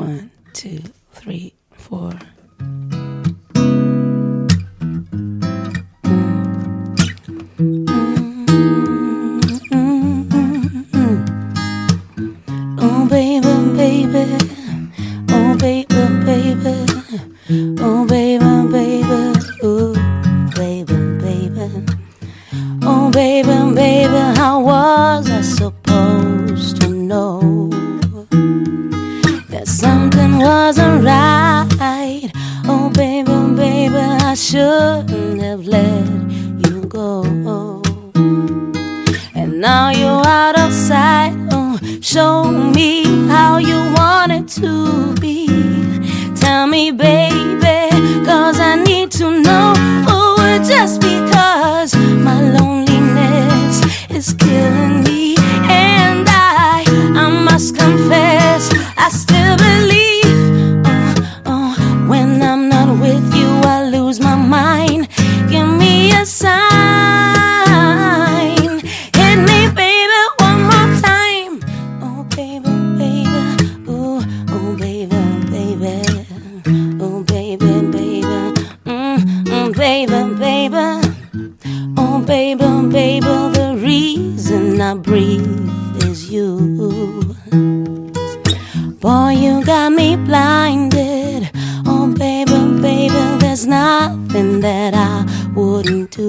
1, 2, 3, 4. Oh baby, baby, oh baby, baby, oh baby, baby, ooh, baby, baby, oh baby, baby, how was I supposed to know that something wasn't right? Oh baby, baby, I shouldn't have let you go. And now you're out of sight. Oh, show me how you want it to be. Tell me, baby, 'cause I need to know. Oh, just because my loneliness is killing me, and I must confess, I still believe. When I'm not with you, I lose my mind. Give me a sign. Hit me, baby, one more time. Oh, baby, baby, ooh, oh, baby, baby, oh, baby, baby, baby, baby, oh, baby, baby, the reason I breathe is you. Boy, you got me blinded. Oh, baby, baby, there's nothing that I wouldn't do.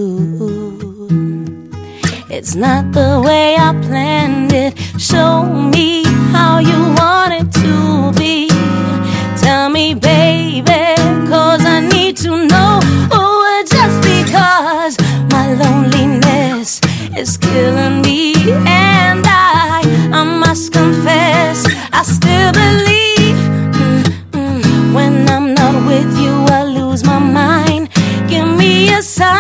It's not the way I planned it. Show me how you want it to be. Tell me, baby, 'cause I need to know. Oh, just because my loneliness is killing me, and I must confess, I still believe. When I'm not with you, I lose my mind. Give me a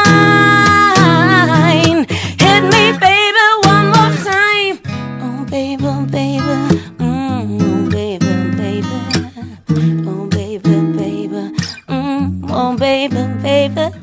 sign. Hit me, baby, one more time. Oh, baby, baby, oh, baby, baby, oh, baby, baby, oh, baby, baby.